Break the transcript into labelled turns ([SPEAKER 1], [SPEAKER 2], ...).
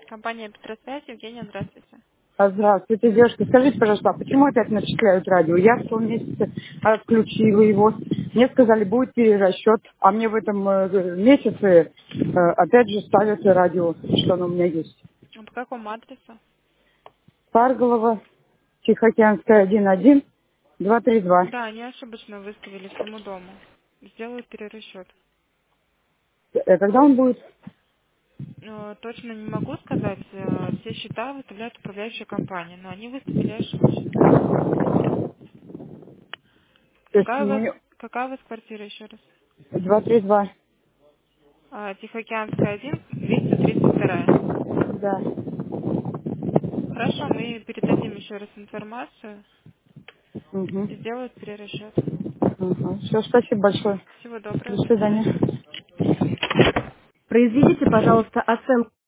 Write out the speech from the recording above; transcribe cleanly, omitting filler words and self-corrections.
[SPEAKER 1] Компания Петросвязь, Евгения, здравствуйте.
[SPEAKER 2] Здравствуйте, девушка. Скажите, пожалуйста, а почему опять начисляют радио? Я в том месяце отключила его. Мне сказали, будет перерасчет, а мне в этом месяце опять же ставят радио, что оно у меня есть.
[SPEAKER 1] А по какому адресу?
[SPEAKER 2] Парголова, Тихоокеанская, 1-1, 232.
[SPEAKER 1] Да, они ошибочно выставили всему дому. Сделают перерасчет.
[SPEAKER 2] Когда он будет?
[SPEAKER 1] Точно не могу сказать. Все счета выставляет управляющая компания, но они выставили ошибочно.
[SPEAKER 2] То есть мне
[SPEAKER 1] Какая у вас квартира еще раз?
[SPEAKER 2] 232.
[SPEAKER 1] Тихоокеанская 1, 232.
[SPEAKER 2] Да.
[SPEAKER 1] Хорошо, мы передадим еще раз информацию
[SPEAKER 2] Угу.
[SPEAKER 1] и сделают перерасчет.
[SPEAKER 2] Угу. Все, спасибо большое.
[SPEAKER 1] Всего
[SPEAKER 2] До
[SPEAKER 1] доброго, до свидания.
[SPEAKER 2] свидания. Произведите, пожалуйста, оценку.